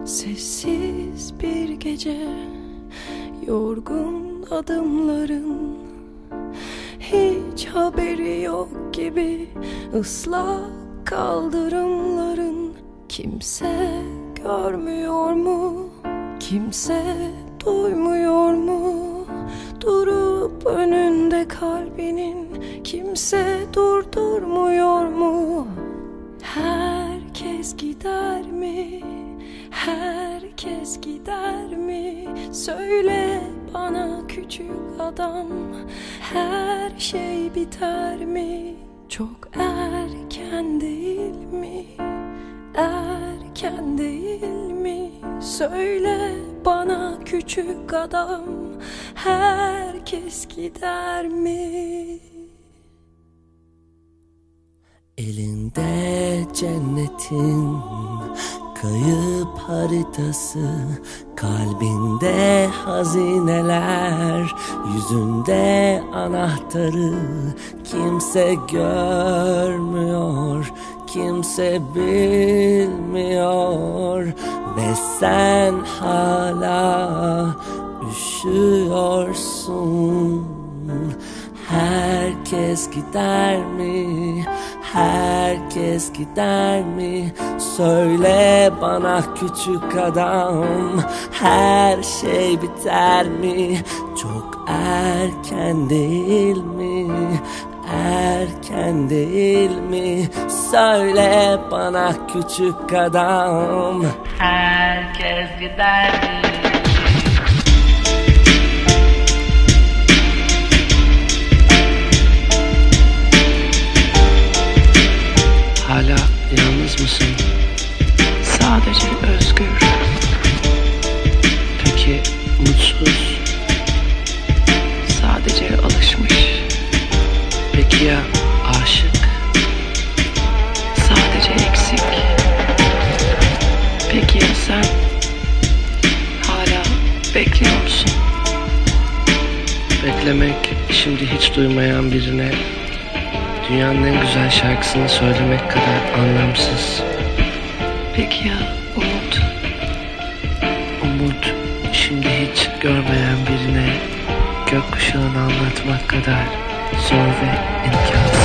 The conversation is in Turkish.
Sessiz bir gece, yorgun adımların, hiç haberi yok gibi ıslak kaldırımların. Kimse görmüyor mu? Kimse duymuyor mu? Durup önünde kalbinin kimse durdurmuyor mu? Herkes gider mi? Herkes gider mi? Söyle bana küçük adam, her şey biter mi? Çok erken değil mi? Erken değil mi? Söyle bana küçük adam, herkes gider mi? Elinde cennetin kayıp haritası, kalbinde hazineler, yüzünde anahtarı. Kimse görmüyor, kimse bilmiyor ve sen hala üşüyorsun. Herkes gider mi? Herkes gider mi? Söyle bana küçük adam, her şey biter mi? Çok erken değil mi? Erken değil mi? Söyle bana küçük adam, herkes gider mi? Hala yalnız mısın? Sadece özgür. Peki mutsuz? Sadece alışmış. Peki ya aşık? Sadece eksik. Peki ya sen? Hala bekliyor musun? Beklemek, şimdi hiç duymayan birine dünyanın en güzel şarkısını söylemek kadar anlamsız. Peki ya umut? Umut, şimdi hiç görmeyen birine gökkuşağını anlatmak kadar zor ve imkansız.